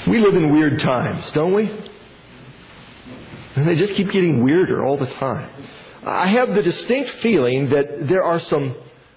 We live in weird times, don't we? And they just keep getting weirder all the time. I have the distinct feeling that there are some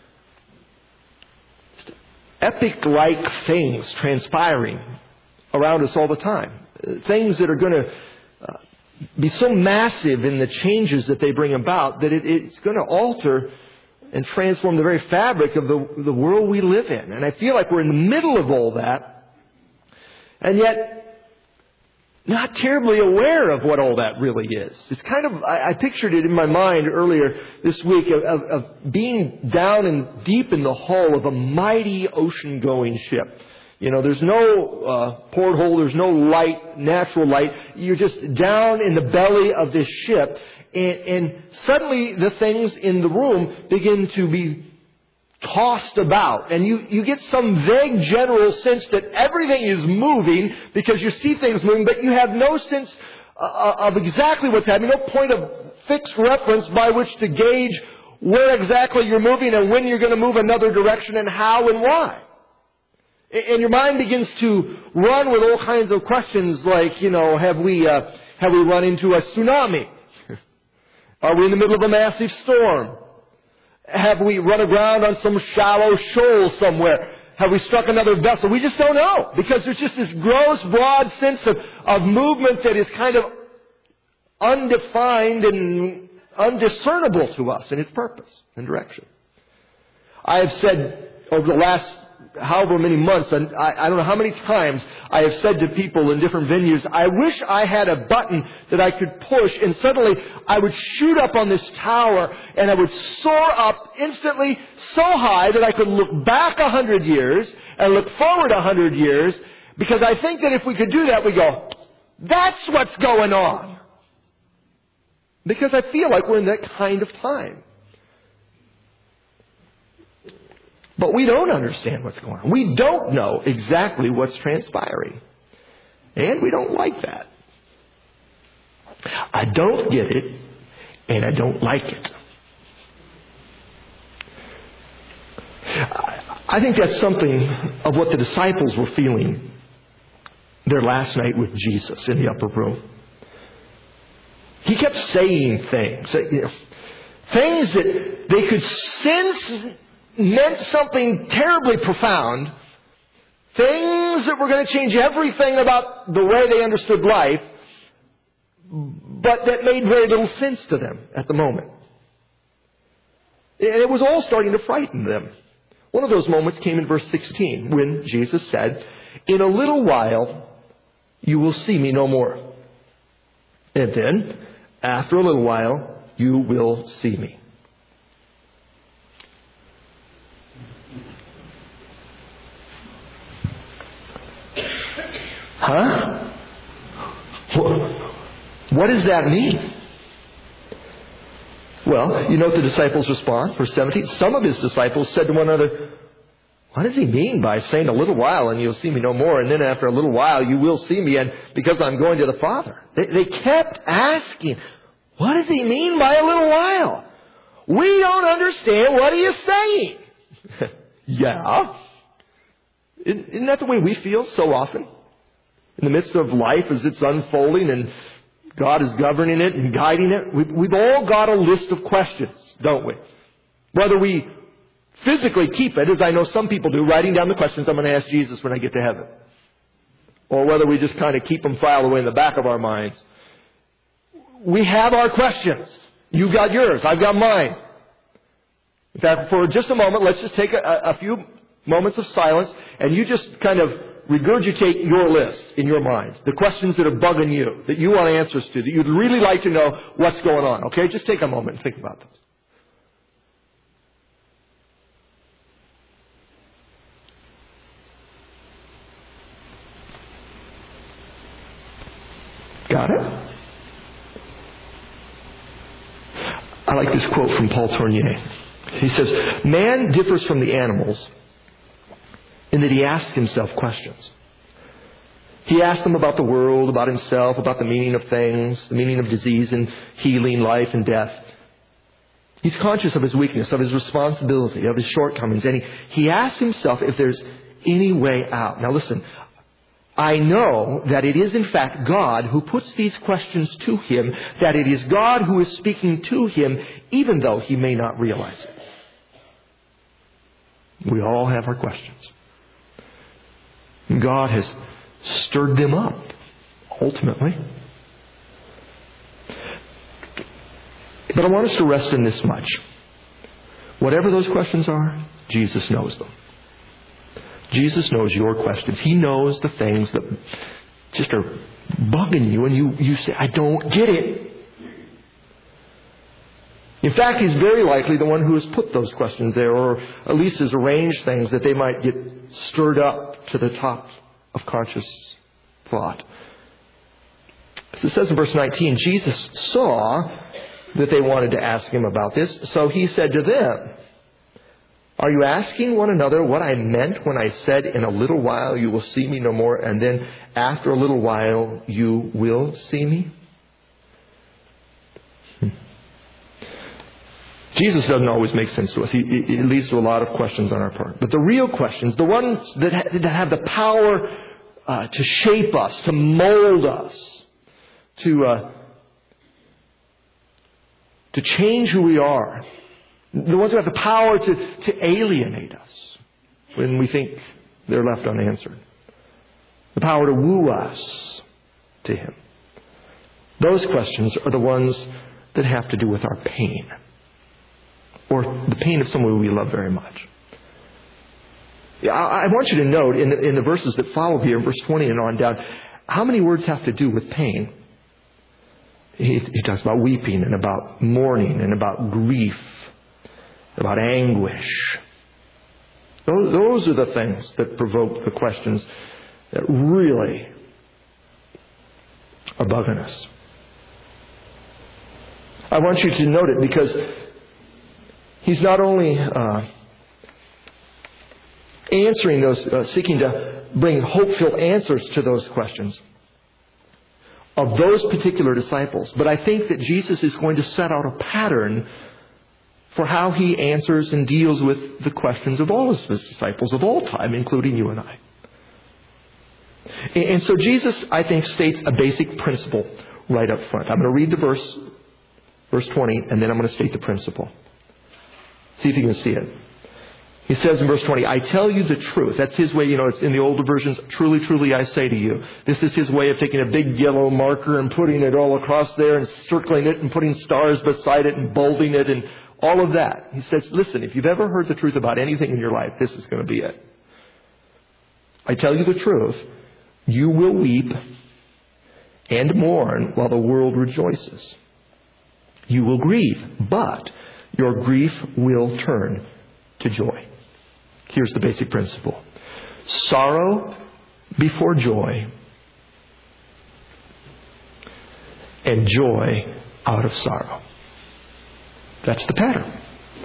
epic-like things transpiring around us all the time. Things that are going to be so massive in the changes that they bring about that it's going to alter and transform the very fabric of the world we live in. And I feel like we're in the middle of all that, and yet not terribly aware of what all that really is. It's kind of, I pictured it in my mind earlier this week of being down and deep in the hull of a mighty ocean-going ship. You know, there's no porthole, there's no light, natural light. You're just down in the belly of this ship, and suddenly the things in the room begin to be tossed about, and you get some vague general sense that everything is moving because you see things moving, but you have no sense of exactly what's happening, no point of fixed reference by which to gauge where exactly you're moving and when you're going to move another direction and how and why. And your mind begins to run with all kinds of questions like, you know, have we run into a tsunami? Are we in the middle of a massive storm? Have we run aground on some shallow shoal somewhere? Have we struck another vessel? We just don't know, because there's just this gross, broad sense of movement that is kind of undefined and undiscernible to us in its purpose and direction. I have said over the last however many months, and I don't know how many times I have said to people in different venues, I wish I had a button that I could push and suddenly I would shoot up on this tower and I would soar up instantly so high that I could look back 100 years and look forward 100 years, because I think that if we could do that, we go, that's what's going on. Because I feel like we're in that kind of time. But we don't understand what's going on. We don't know exactly what's transpiring. And we don't like that. I don't get it, and I don't like it. I think that's something of what the disciples were feeling their last night with Jesus in the upper room. He kept saying things that they could sense meant something terribly profound, things that were going to change everything about the way they understood life, but that made very little sense to them at the moment. And it was all starting to frighten them. One of those moments came in verse 16, when Jesus said, "In a little while you will see me no more. And then, after a little while, you will see me." Huh? What does that mean? Well, you note the disciples' response, verse 17. Some of his disciples said to one another, "What does he mean by saying a little while and you'll see me no more, and then after a little while you will see me, and because I'm going to the Father?" They kept asking, what does he mean by a little while? We don't understand what he is saying. Yeah. Isn't that the way we feel so often? In the midst of life as it's unfolding and God is governing it and guiding it, we've all got a list of questions, don't we? Whether we physically keep it, as I know some people do, writing down the questions I'm going to ask Jesus when I get to heaven. Or whether we just kind of keep them filed away in the back of our minds. We have our questions. You've got yours. I've got mine. In fact, for just a moment, let's just take a few moments of silence, and you just kind of regurgitate your list in your mind. The questions that are bugging you, that you want answers to, that you'd really like to know what's going on. Okay? Just take a moment and think about this. Got it? I like this quote from Paul Tournier. He says, "Man differs from the animals in that he asks himself questions. He asks them about the world, about himself, about the meaning of things, the meaning of disease and healing, life and death. He's conscious of his weakness, of his responsibility, of his shortcomings, and he asks himself if there's any way out." Now listen, I know that it is in fact God who puts these questions to him, that it is God who is speaking to him, even though he may not realize it. We all have our questions. God has stirred them up, ultimately. But I want us to rest in this much. Whatever those questions are, Jesus knows them. Jesus knows your questions. He knows the things that just are bugging you, and you say, I don't get it. In fact, He's very likely the one who has put those questions there, or at least has arranged things that they might get stirred up to the top of conscious thought. As it says in verse 19, Jesus saw that they wanted to ask Him about this, so He said to them, are you asking one another what I meant when I said, in a little while you will see me no more, and then after a little while you will see me? Jesus doesn't always make sense to us. It leads to a lot of questions on our part. But the real questions, the ones that have the power to shape us, to mold us, to change who we are, the ones who have the power to alienate us when we think they're left unanswered, the power to woo us to Him. Those questions are the ones that have to do with our pain, or the pain of someone we love very much. I want you to note in the verses that follow here, verse 20 and on down, how many words have to do with pain. He talks about weeping and about mourning and about grief, about anguish. Those are the things that provoke the questions that really are bugging us. I want you to note it because He's not only answering those, seeking to bring hope-filled answers to those questions of those particular disciples, but I think that Jesus is going to set out a pattern for how He answers and deals with the questions of all of His disciples of all time, including you and I. And so Jesus, I think, states a basic principle right up front. I'm going to read the verse 20, and then I'm going to state the principle. See if you can see it. He says in verse 20, I tell you the truth. That's His way, it's in the older versions, truly, truly I say to you. This is His way of taking a big yellow marker and putting it all across there and circling it and putting stars beside it and bolding it and all of that. He says, listen, if you've ever heard the truth about anything in your life, this is going to be it. I tell you the truth, you will weep and mourn while the world rejoices. You will grieve, but your grief will turn to joy. Here's the basic principle. Sorrow before joy, and joy out of sorrow. That's the pattern.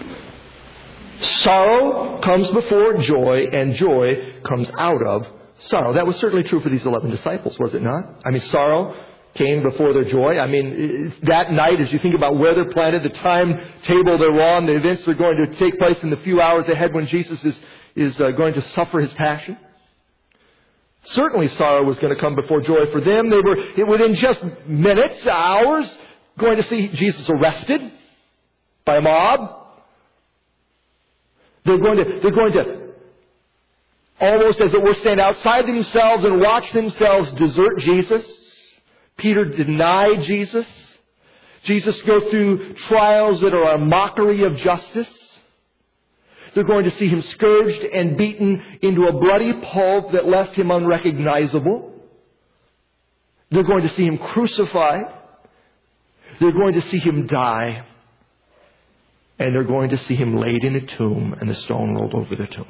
Sorrow comes before joy, and joy comes out of sorrow. That was certainly true for these 11 disciples, was it not? Sorrow came before their joy. That night, as you think about where they're planted, the timetable they're on, the events that are going to take place in the few hours ahead when Jesus is going to suffer His passion. Certainly sorrow was going to come before joy for them. They were, within just minutes, hours, going to see Jesus arrested by a mob. They're going to almost, as it were, stand outside themselves and watch themselves desert Jesus. Peter denied Jesus. Jesus go through trials that are a mockery of justice. They're going to see Him scourged and beaten into a bloody pulp that left Him unrecognizable. They're going to see Him crucified. They're going to see Him die. And they're going to see Him laid in a tomb and the stone rolled over the tomb.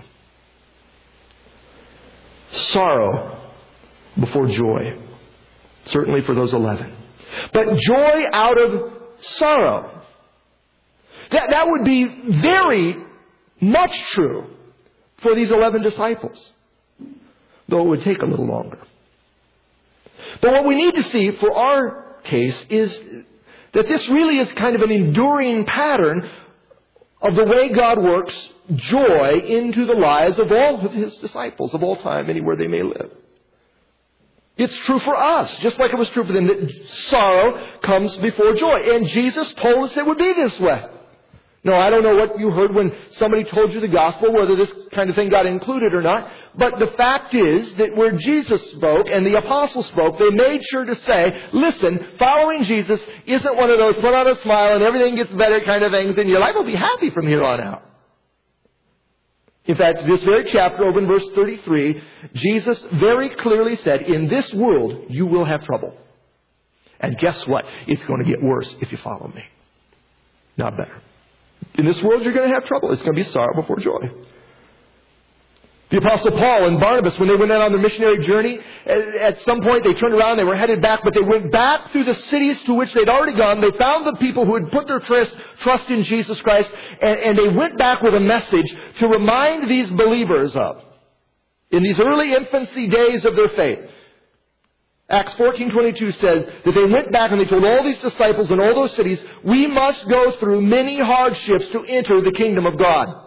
Sorrow before joy. Certainly for those 11. But joy out of sorrow. That would be very much true for these 11 disciples. Though it would take a little longer. But what we need to see for our case is that this really is kind of an enduring pattern of the way God works joy into the lives of all of His disciples of all time, anywhere they may live. It's true for us, just like it was true for them, that sorrow comes before joy. And Jesus told us it would be this way. No, I don't know what you heard when somebody told you the gospel, whether this kind of thing got included or not. But the fact is that where Jesus spoke and the apostles spoke, they made sure to say, listen, following Jesus isn't one of those put on a smile and everything gets better kind of things, and your life will be happy from here on out. In fact, this very chapter, over in verse 33, Jesus very clearly said, in this world you will have trouble. And guess what? It's going to get worse if you follow me. Not better. In this world you're going to have trouble. It's going to be sorrow before joy. The Apostle Paul and Barnabas, when they went out on their missionary journey, at some point they turned around, they were headed back, but they went back through the cities to which they'd already gone. They found the people who had put their trust in Jesus Christ, and they went back with a message to remind these believers of, in these early infancy days of their faith. Acts 14:22 says that they went back and they told all these disciples in all those cities, we must go through many hardships to enter the kingdom of God.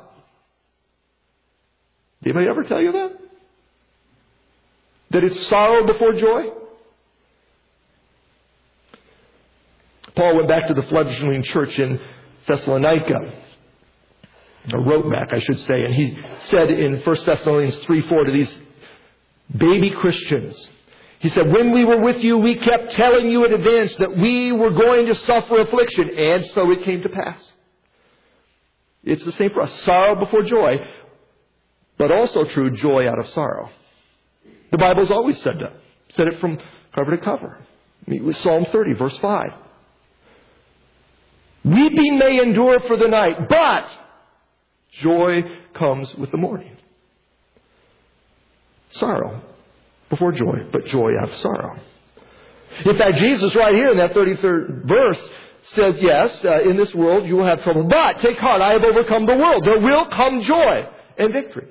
Did anybody ever tell you that? That it's sorrow before joy? Paul went back to the fledgling church in Thessalonica. Or wrote back, I should say. And he said in 1 Thessalonians 3:4 to these baby Christians, he said, when we were with you, we kept telling you in advance that we were going to suffer affliction. And so it came to pass. It's the same for us. Sorrow before joy. But also true, joy out of sorrow. The Bible's always said that. Said it from cover to cover. Psalm 30, verse 5. Weeping may endure for the night, but joy comes with the morning. Sorrow before joy, but joy out of sorrow. In fact, Jesus right here in that 33rd verse says, yes, in this world you will have trouble, but take heart, I have overcome the world. There will come joy and victory.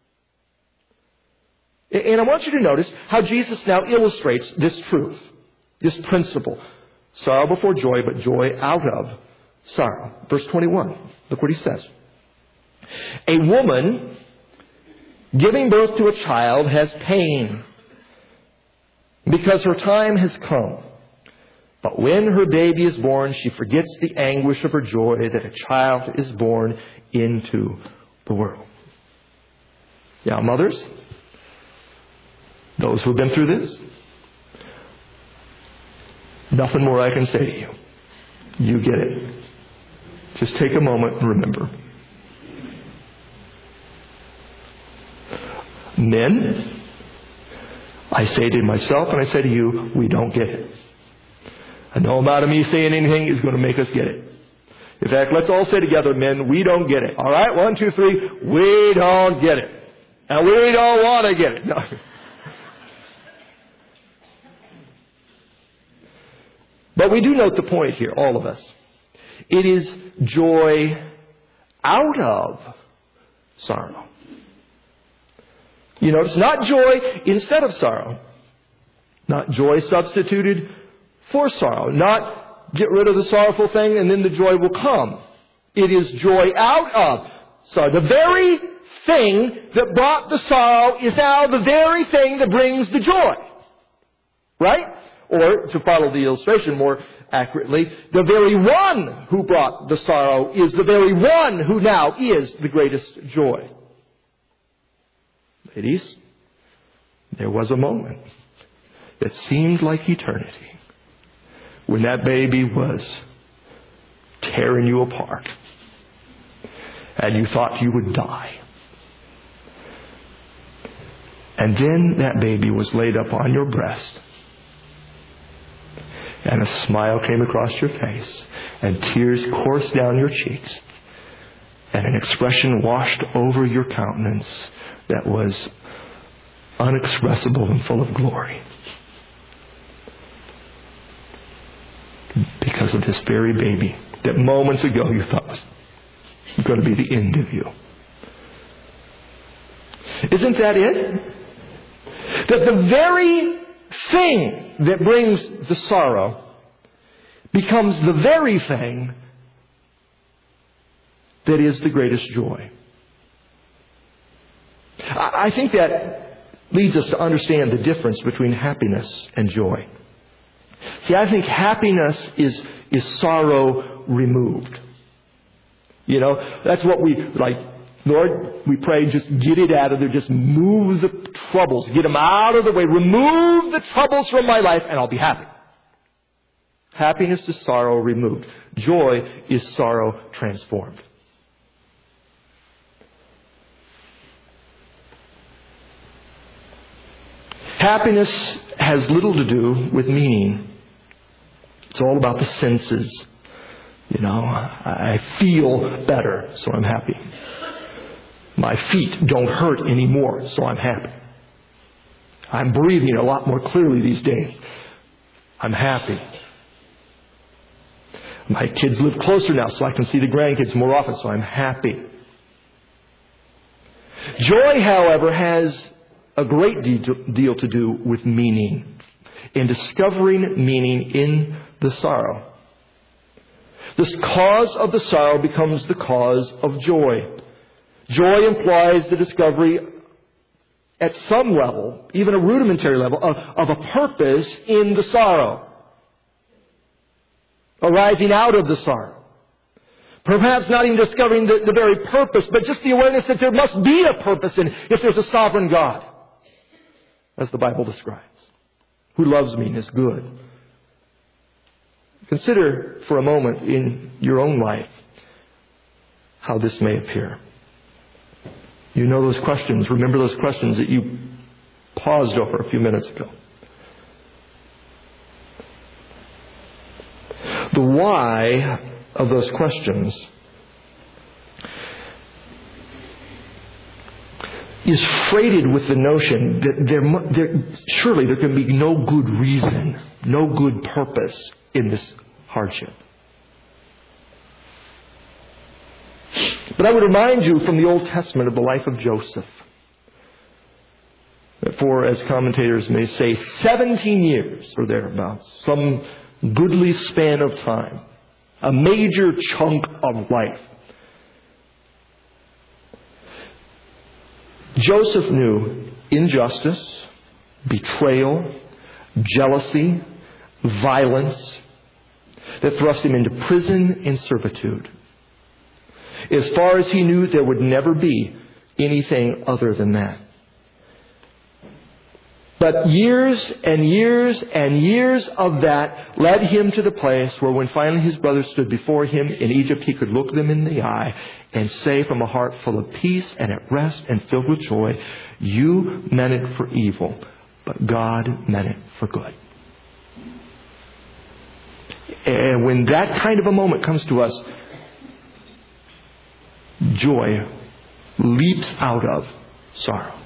And I want you to notice how Jesus now illustrates this truth, this principle. Sorrow before joy, but joy out of sorrow. Verse 21, look what he says. A woman giving birth to a child has pain because her time has come. But when her baby is born, she forgets the anguish of her joy that a child is born into the world. Yeah, mothers, those who have been through this, nothing more I can say to you. You get it. Just take a moment and remember. Men, I say to myself and I say to you, we don't get it. And no amount of me saying anything is going to make us get it. In fact, let's all say together, men, we don't get it. All right? 1, 2, 3. We don't get it. And we don't want to get it. No. But we do note the point here, all of us. It is joy out of sorrow. You notice, not joy instead of sorrow. Not joy substituted for sorrow. Not get rid of the sorrowful thing and then the joy will come. It is joy out of sorrow. The very thing that brought the sorrow is now the very thing that brings the joy. Right? Or, to follow the illustration more accurately, the very one who brought the sorrow is the very one who now is the greatest joy. Ladies, there was a moment that seemed like eternity when that baby was tearing you apart and you thought you would die. And then that baby was laid up on your breast and a smile came across your face and tears coursed down your cheeks and an expression washed over your countenance that was unexpressible and full of glory. Because of this very baby that moments ago you thought was going to be the end of you. Isn't that it? That the very thing that brings the sorrow becomes the very thing that is the greatest joy. I think that leads us to understand the difference between happiness and joy. See, I think happiness is sorrow removed. You know, that's what we like. Lord, we pray, just get it out of there. Just move the troubles. Get them out of the way. Remove the troubles from my life and I'll be happy. Happiness is sorrow removed. Joy is sorrow transformed. Happiness has little to do with meaning. It's all about the senses. You know, I feel better, so I'm happy. My feet don't hurt anymore, so I'm happy. I'm breathing a lot more clearly these days. I'm happy. My kids live closer now, so I can see the grandkids more often, so I'm happy. Joy, however, has a great deal to do with meaning, in discovering meaning in the sorrow. The cause of the sorrow becomes the cause of joy. Joy implies the discovery at some level, even a rudimentary level, of a purpose in the sorrow, arising out of the sorrow. Perhaps not even discovering the very purpose, but just the awareness that there must be a purpose in if there's a sovereign God, as the Bible describes, who loves me and is good. Consider for a moment in your own life how this may appear. You know those questions. Remember those questions that you paused over a few minutes ago. The why of those questions is freighted with the notion that surely there can be no good reason, no good purpose in this hardship. But I would remind you from the Old Testament of the life of Joseph. For, as commentators may say, 17 years or thereabouts, some goodly span of time, a major chunk of life. Joseph knew injustice, betrayal, jealousy, violence that thrust him into prison and servitude. As far as he knew, there would never be anything other than that. But years and years and years of that led him to the place where when finally his brothers stood before him in Egypt, he could look them in the eye and say from a heart full of peace and at rest and filled with joy, you meant it for evil, but God meant it for good. And when that kind of a moment comes to us, joy leaps out of sorrow.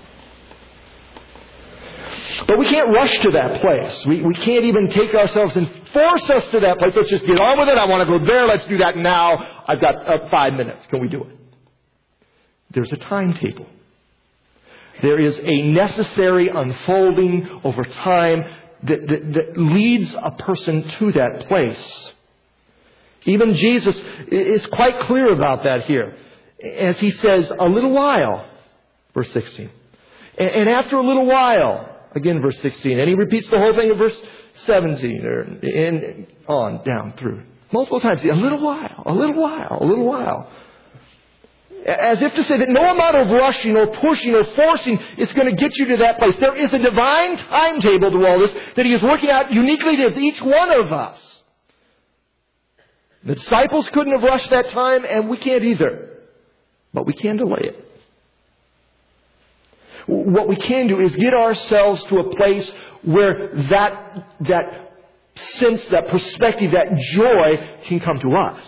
But we can't rush to that place. We can't even take ourselves and force us to that place. Let's just get on with it. I want to go there. Let's do that now. I've got 5 minutes. Can we do it? There's a timetable. There is a necessary unfolding over time that leads a person to that place. Even Jesus is quite clear about that here. As he says, a little while, verse 16. And after a little while, again, verse 16. And he repeats the whole thing in verse 17, and on down through. Multiple times, a little while, a little while, a little while. As if to say that no amount of rushing or pushing or forcing is going to get you to that place. There is a divine timetable to all this that he is working out uniquely to each one of us. The disciples couldn't have rushed that time, and we can't either. But we can delay it. What we can do is get ourselves to a place where that sense, that perspective, that joy can come to us.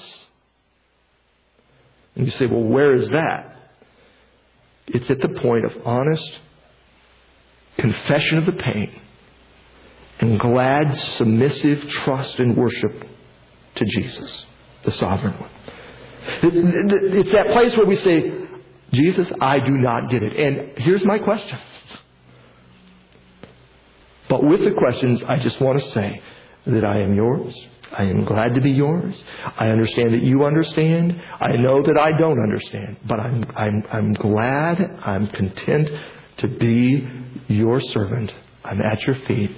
And you say, well, where is that? It's at the point of honest confession of the pain and glad, submissive trust and worship to Jesus, the sovereign one. It's that place where we say, Jesus, I do not get it. And here's my question. But with the questions, I just want to say that I am yours. I am glad to be yours. I understand that you understand. I know that I don't understand. But I'm glad, I'm content to be your servant. I'm at your feet.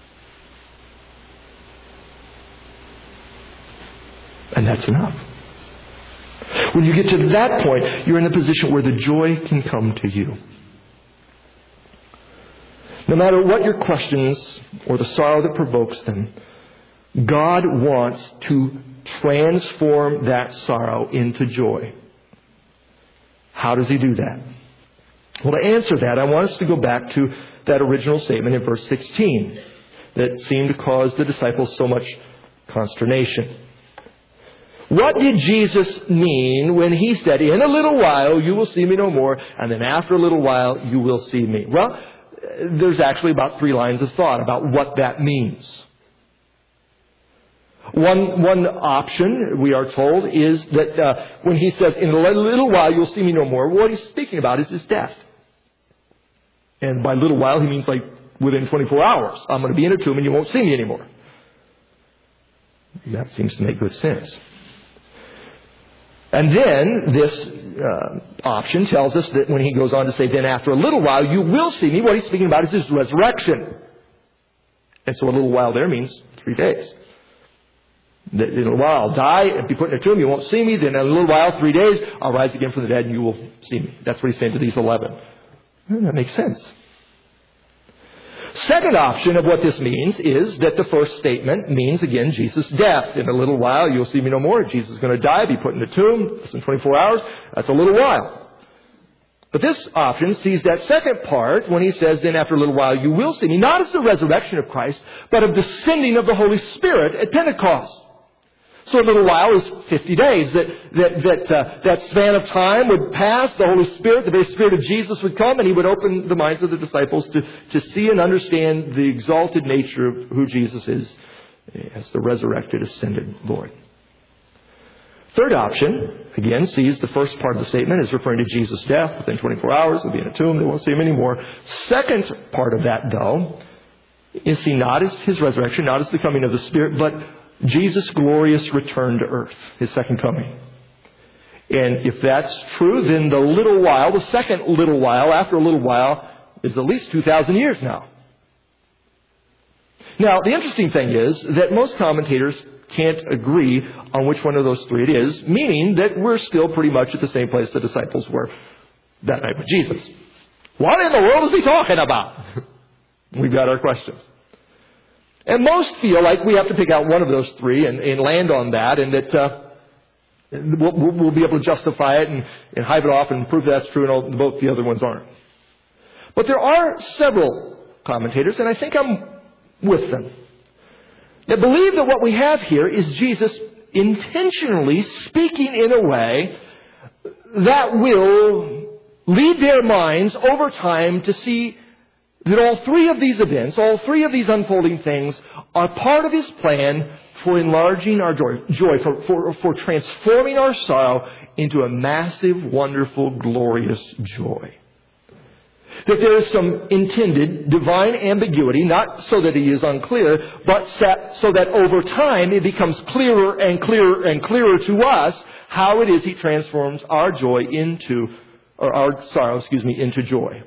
And that's enough. When you get to that point, you're in a position where the joy can come to you. No matter what your questions or the sorrow that provokes them, God wants to transform that sorrow into joy. How does He do that? Well, to answer that, I want us to go back to that original statement in verse 16 that seemed to cause the disciples so much consternation. What did Jesus mean when He said, in a little while you will see me no more, and then after a little while you will see me? Well, there's actually about 3 lines of thought about what that means. One option, we are told, is that when He says, in a little while you'll see me no more, what He's speaking about is His death. And by little while, He means like within 24 hours. I'm going to be in a tomb and you won't see me anymore. That seems to make good sense. And then this option tells us that when He goes on to say, then after a little while you will see me, what He's speaking about is His resurrection. And so a little while there means 3 days. In a little while I'll die and be put in a tomb, you won't see me. Then in a little while, 3 days, I'll rise again from the dead and you will see me. That's what He's saying to these 11. That makes sense. Second option of what this means is that the first statement means, again, Jesus' death. In a little while, you'll see me no more. Jesus is going to die, be put in the tomb. Less than 24 hours. That's a little while. But this option sees that second part when He says, then after a little while, you will see me. Not as the resurrection of Christ, but of descending of the Holy Spirit at Pentecost. So a little while is 50 days. That span of time would pass. The Holy Spirit, the very Spirit of Jesus would come and He would open the minds of the disciples to see and understand the exalted nature of who Jesus is as the resurrected, ascended Lord. Third option, again, sees the first part of the statement is referring to Jesus' death. Within 24 hours, He'll be in a tomb. They won't see Him anymore. Second part of that, though, is seen not as His resurrection, not as the coming of the Spirit, but Jesus' glorious return to earth, His second coming. And if that's true, then the little while, the second little while, after a little while, is at least 2,000 years now. Now, the interesting thing is that most commentators can't agree on which one of those 3 it is, meaning that we're still pretty much at the same place the disciples were that night with Jesus. What in the world is He talking about? We've got our questions. And most feel like we have to pick out one of those 3 and land on that, and that we'll be able to justify it and hive it off and prove that's true, and both the other ones aren't. But there are several commentators, and I think I'm with them, that believe that what we have here is Jesus intentionally speaking in a way that will lead their minds over time to see that all 3 of these events, all 3 of these unfolding things are part of His plan for enlarging our joy, for transforming our sorrow into a massive, wonderful, glorious joy. That there is some intended divine ambiguity, not so that He is unclear, but so that over time it becomes clearer and clearer and clearer to us how it is He transforms our joy into joy.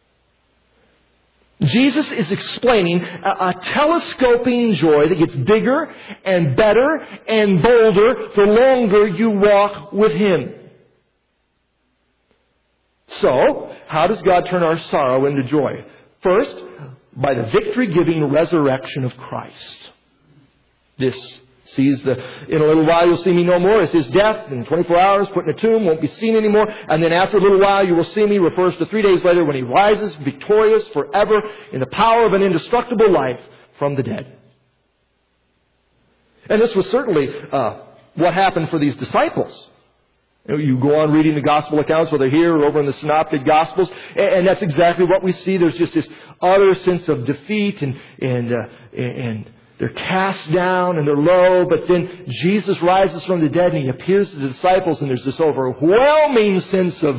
Jesus is explaining a telescoping joy that gets bigger and better and bolder the longer you walk with Him. So, how does God turn our sorrow into joy? First, by the victory-giving resurrection of Christ. This sees in a little while you'll see me no more. It's His death. In 24 hours, put in a tomb, won't be seen anymore. And then after a little while you will see me refers to 3 days later when He rises victorious forever in the power of an indestructible life from the dead. And this was certainly what happened for these disciples. You go on reading the gospel accounts, whether here or over in the synoptic gospels, and that's exactly what we see. There's just this utter sense of defeat and they're cast down and they're low, but then Jesus rises from the dead and He appears to the disciples, and there's this overwhelming sense of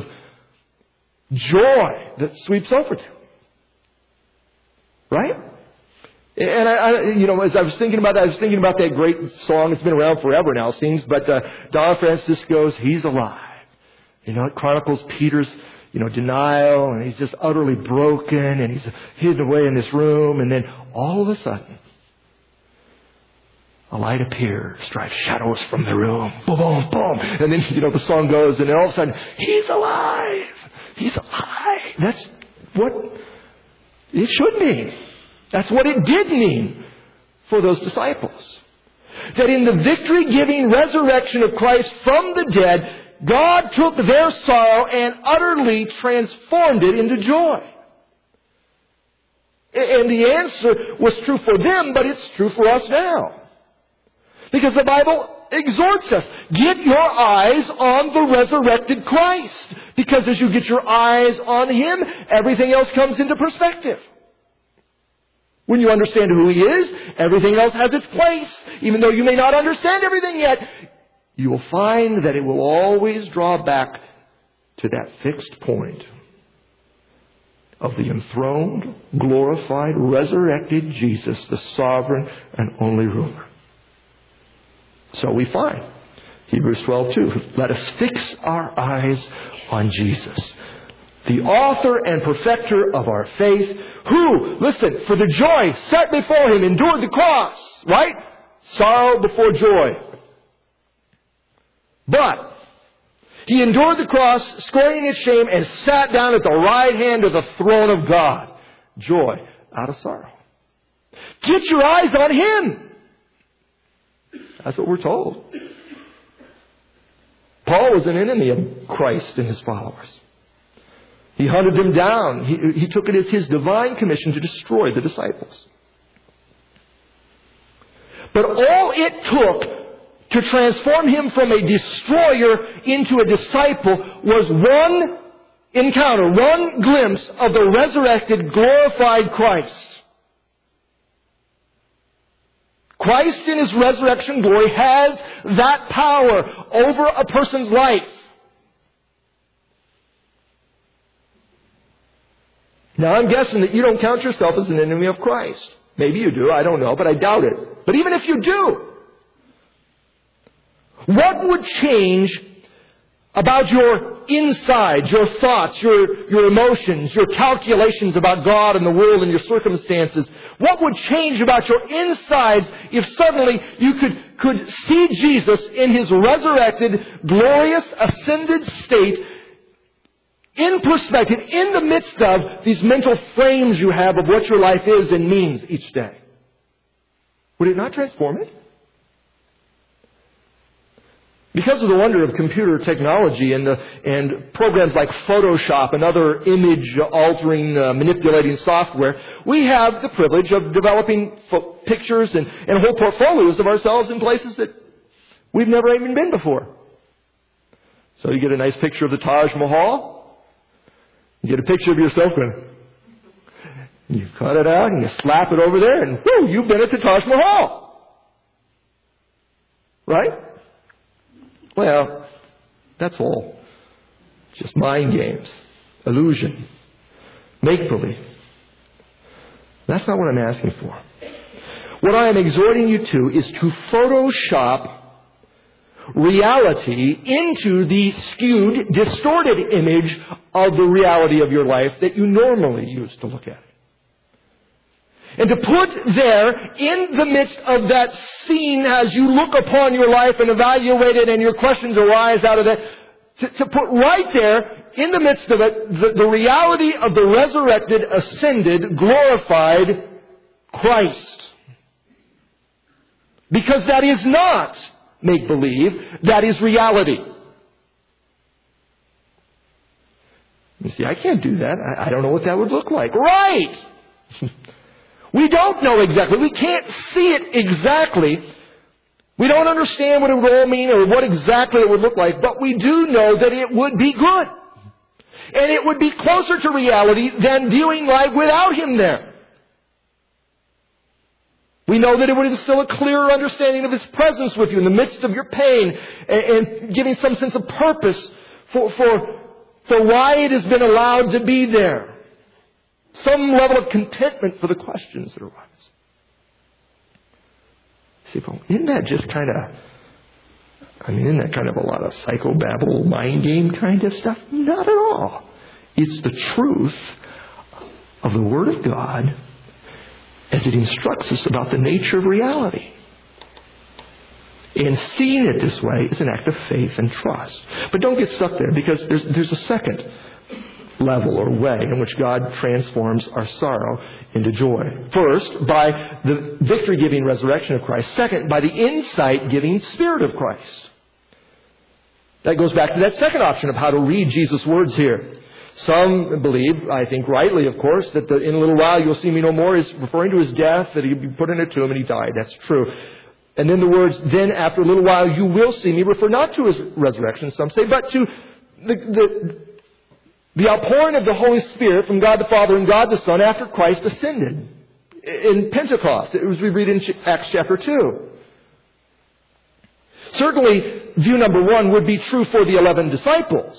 joy that sweeps over them. Right? And as I was thinking about that, I was thinking about that great song. It's been around forever now, it seems, but Don Francisco's "He's Alive." It chronicles Peter's, denial, and he's just utterly broken, and he's hidden away in this room, and then all of a sudden, a light appears, drives shadows from the room. Boom, boom, boom. And then, the song goes, and then all of a sudden, he's alive. He's alive. That's what it should mean. That's what it did mean for those disciples. That in the victory-giving resurrection of Christ from the dead, God took their sorrow and utterly transformed it into joy. And the answer was true for them, but it's true for us now. Because the Bible exhorts us, get your eyes on the resurrected Christ. Because as you get your eyes on Him, everything else comes into perspective. When you understand who He is, everything else has its place. Even though you may not understand everything yet, you will find that it will always draw back to that fixed point of the enthroned, glorified, resurrected Jesus, the sovereign and only ruler. So we find, Hebrews 12:2, let us fix our eyes on Jesus, the author and perfecter of our faith, who, listen, for the joy set before Him, endured the cross, right? Sorrow before joy. But He endured the cross, scorning its shame, and sat down at the right hand of the throne of God. Joy out of sorrow. Get your eyes on Him. That's what we're told. Paul was an enemy of Christ and His followers. He hunted them down. He took it as his divine commission to destroy the disciples. But all it took to transform him from a destroyer into a disciple was one encounter, one glimpse of the resurrected, glorified Christ. Christ in His resurrection glory has that power over a person's life. Now, I'm guessing that you don't count yourself as an enemy of Christ. Maybe you do, I don't know, but I doubt it. But even if you do, what would change about your inside, your thoughts, your emotions, your calculations about God and the world and your circumstances? What would change about your insides if suddenly you could see Jesus in His resurrected, glorious, ascended state in perspective, in the midst of these mental frames you have of what your life is and means each day? Would it not transform it? Because of the wonder of computer technology and programs like Photoshop and other image-altering, manipulating software, we have the privilege of developing pictures and whole portfolios of ourselves in places that we've never even been before. So you get a nice picture of the Taj Mahal. You get a picture of yourself and you cut it out and you slap it over there and whoo, you've been at the Taj Mahal. Right? Well, that's all. Just mind games, illusion, make-believe. That's not what I'm asking for. What I am exhorting you to is to Photoshop reality into the skewed, distorted image of the reality of your life that you normally use to look at it. And to put there, in the midst of that scene, as you look upon your life and evaluate it and your questions arise out of that, to put right there, in the midst of it, the reality of the resurrected, ascended, glorified Christ. Because that is not make-believe, that is reality. You see, I can't do that. I don't know what that would look like. Right! We don't know exactly. We can't see it exactly. We don't understand what it would all mean or what exactly it would look like, but we do know that it would be good. And it would be closer to reality than viewing life without Him there. We know that it would instill a clearer understanding of His presence with you in the midst of your pain and giving some sense of purpose for why it has been allowed to be there. Some level of contentment for the questions that arise. See, isn't that just isn't that kind of a lot of psychobabble, mind game kind of stuff? Not at all. It's the truth of the Word of God as it instructs us about the nature of reality. And seeing it this way is an act of faith and trust. But don't get stuck there, because there's a second level or way in which God transforms our sorrow into joy. First, by the victory-giving resurrection of Christ. Second, by the insight-giving Spirit of Christ. That goes back to that second option of how to read Jesus' words here. Some believe, I think rightly of course, that in a little while you'll see me no more is referring to his death, that he'd be put in a tomb and he died. That's true. And then the words, then after a little while you will see me, refer not to his resurrection, some say, but to the outpouring of the Holy Spirit from God the Father and God the Son after Christ ascended in Pentecost, as we read in Acts chapter 2. Certainly, view number one would be true for the 11 disciples.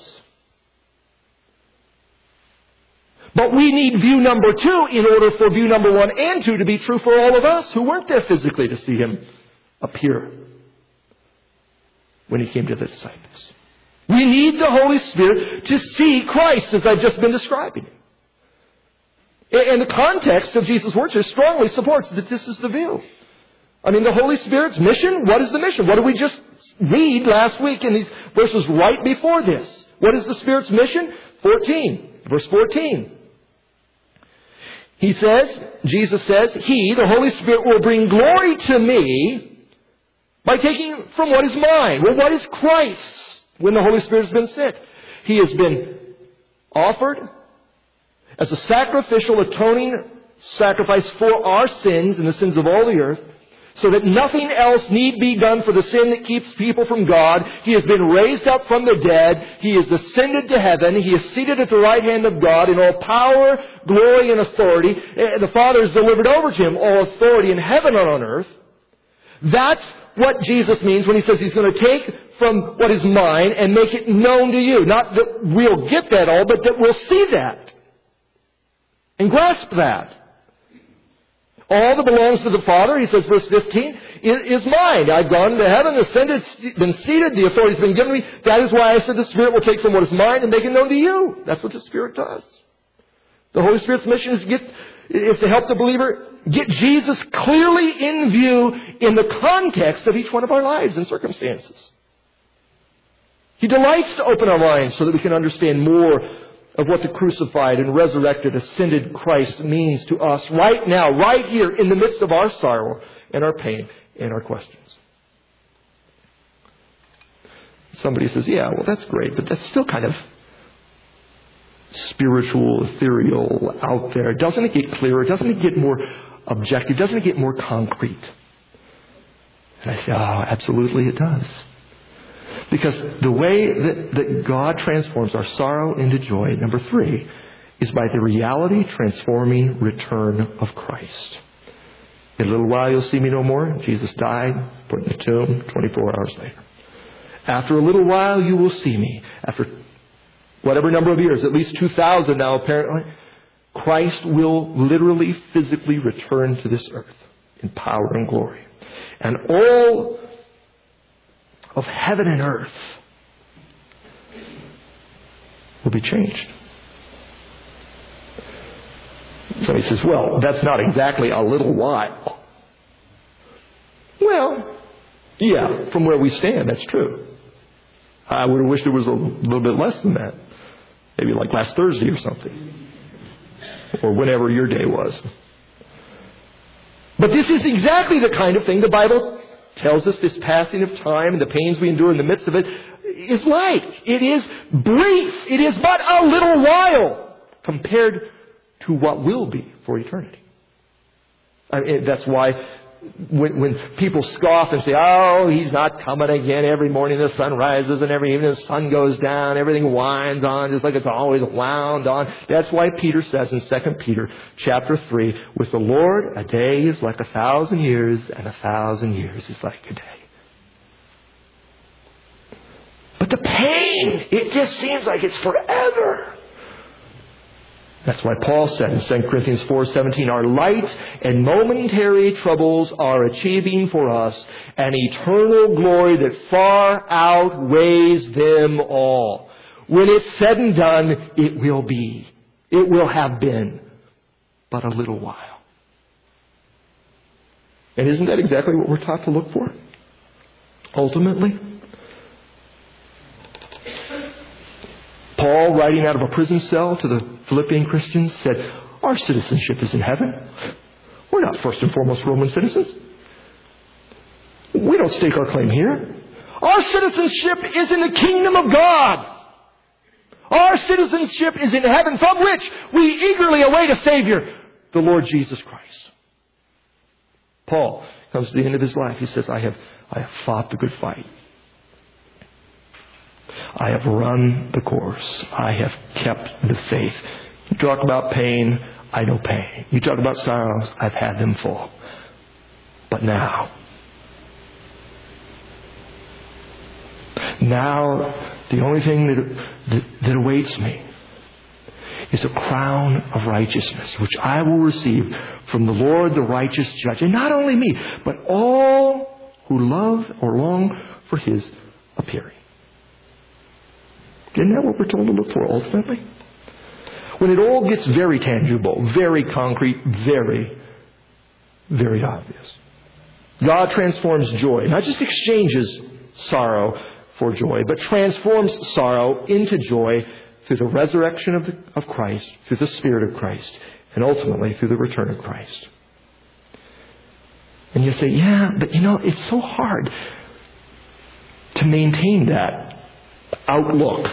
But we need view number two in order for view number one and two to be true for all of us who weren't there physically to see him appear when he came to the disciples. We need the Holy Spirit to see Christ, as I've just been describing. And the context of Jesus' words here strongly supports that this is the view. I mean, the Holy Spirit's mission, what is the mission? What did we just read last week in these verses right before this? What is the Spirit's mission? Verse 14. He says, Jesus says, He, the Holy Spirit, will bring glory to me by taking from what is mine. Well, what is Christ when the Holy Spirit has been sent? He has been offered as a sacrificial, atoning sacrifice for our sins and the sins of all the earth, so that nothing else need be done for the sin that keeps people from God. He has been raised up from the dead. He is ascended to heaven. He is seated at the right hand of God in all power, glory, and authority. The Father has delivered over to Him all authority in heaven and on earth. That's what Jesus means when He says He's going to take from what is mine and make it known to you. Not that we'll get that all, but that we'll see that and grasp that. All that belongs to the Father, he says, verse 15, is mine. I've gone to heaven, ascended, been seated, the authority has been given me. That is why I said the Spirit will take from what is mine and make it known to you. That's what the Spirit does. The Holy Spirit's mission is to help the believer get Jesus clearly in view in the context of each one of our lives and circumstances. He delights to open our minds so that we can understand more of what the crucified and resurrected, ascended Christ means to us right now, right here, in the midst of our sorrow and our pain and our questions. Somebody says, yeah, well, that's great, but that's still kind of spiritual, ethereal, out there. Doesn't it get clearer? Doesn't it get more objective? Doesn't it get more concrete? And I say, oh, absolutely it does. Because the way that God transforms our sorrow into joy, number 3, is by the reality transforming return of Christ. In a little while you'll see me no more. Jesus died, put in the tomb, 24 hours later. After a little while you will see me. After whatever number of years, at least 2,000 now apparently, Christ will literally, physically return to this earth in power and glory. And all of heaven and earth will be changed. Somebody says, well, that's not exactly a little while. Well, yeah, from where we stand, that's true. I would have wished it was a little bit less than that. Maybe like last Thursday or something. Or whenever your day was. But this is exactly the kind of thing the Bible tells us this passing of time and the pains we endure in the midst of it is like. It is brief. It is but a little while compared to what will be for eternity. That's why when people scoff and say, oh, He's not coming again, every morning the sun rises and every evening the sun goes down, everything winds on just like it's always wound on. That's why Peter says in 2 Peter chapter 3, with the Lord a day is like 1,000 years and 1,000 years is like a day. But the pain, it just seems like it's forever. That's why Paul said in 2 Corinthians 4:17, our light and momentary troubles are achieving for us an eternal glory that far outweighs them all. When it's said and done, it will be. It will have been but a little while. And isn't that exactly what we're taught to look for? Ultimately, Paul, writing out of a prison cell to the Philippian Christians, said, our citizenship is in heaven. We're not first and foremost Roman citizens. We don't stake our claim here. Our citizenship is in the kingdom of God. Our citizenship is in heaven, from which we eagerly await a Savior, the Lord Jesus Christ. Paul comes to the end of his life. He says, I have fought the good fight. I have run the course. I have kept the faith. You talk about pain, I know pain. You talk about sorrows, I've had them full. But now, the only thing that awaits me is a crown of righteousness, which I will receive from the Lord, the righteous judge. And not only me, but all who love or long for His appearing. Isn't that what we're told to look for ultimately? When it all gets very tangible, very concrete, very, very obvious. God transforms joy, not just exchanges sorrow for joy, but transforms sorrow into joy through the resurrection of Christ, through the Spirit of Christ, and ultimately through the return of Christ. And you say, yeah, but it's so hard to maintain that outlook.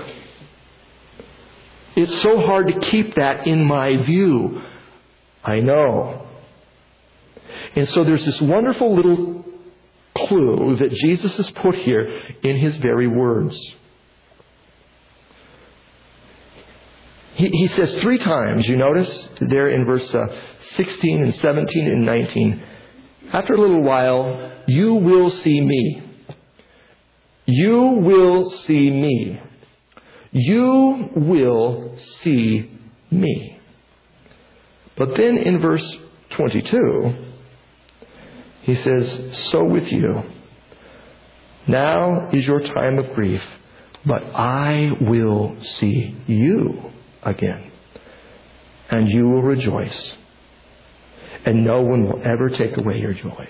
It's so hard to keep that in my view. I know. And so there's this wonderful little clue that Jesus has put here in His very words. He says 3 times, you notice, there in verse 16 and 17 and 19, after a little while, you will see me. You will see me. You will see me. But then in verse 22, He says, so with you, now is your time of grief, but I will see you again, and you will rejoice, and no one will ever take away your joy.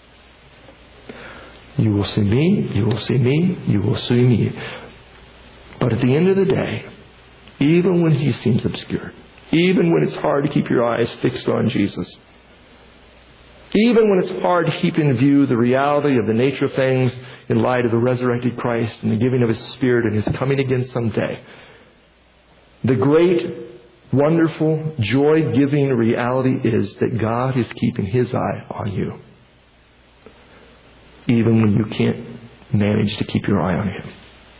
You will see me, you will see me, you will see me. But at the end of the day, even when He seems obscure, even when it's hard to keep your eyes fixed on Jesus, even when it's hard to keep in view the reality of the nature of things in light of the resurrected Christ and the giving of His Spirit and His coming again someday, the great, wonderful, joy-giving reality is that God is keeping His eye on you, even when you can't manage to keep your eye on Him.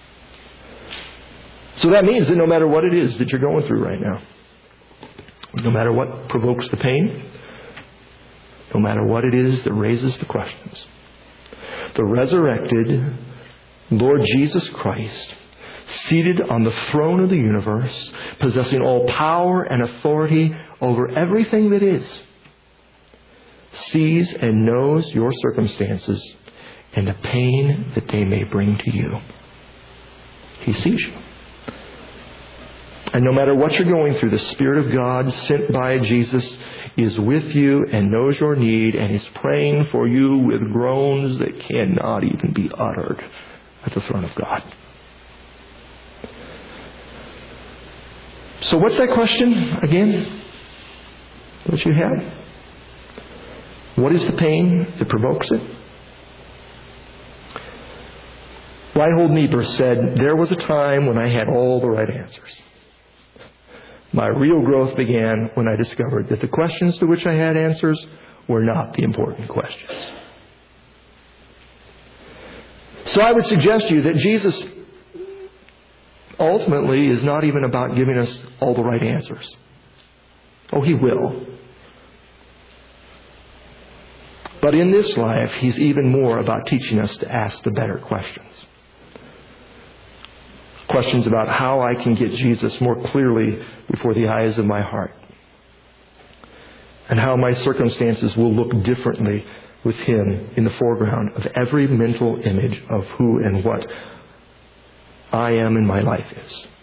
So that means that no matter what it is that you're going through right now, no matter what provokes the pain, no matter what it is that raises the questions, the resurrected Lord Jesus Christ, seated on the throne of the universe, possessing all power and authority over everything that is, sees and knows your circumstances and the pain that they may bring to you. He sees you. And no matter what you're going through, the Spirit of God sent by Jesus is with you and knows your need and is praying for you with groans that cannot even be uttered at the throne of God. So what's that question again that you have? What is the pain that provokes it? Reinhold Niebuhr said, there was a time when I had all the right answers. My real growth began when I discovered that the questions to which I had answers were not the important questions. So I would suggest to you that Jesus ultimately is not even about giving us all the right answers. Oh, He will. But in this life, He's even more about teaching us to ask the better questions. Questions about how I can get Jesus more clearly before the eyes of my heart. And how my circumstances will look differently with Him in the foreground of every mental image of who and what I am and my life is.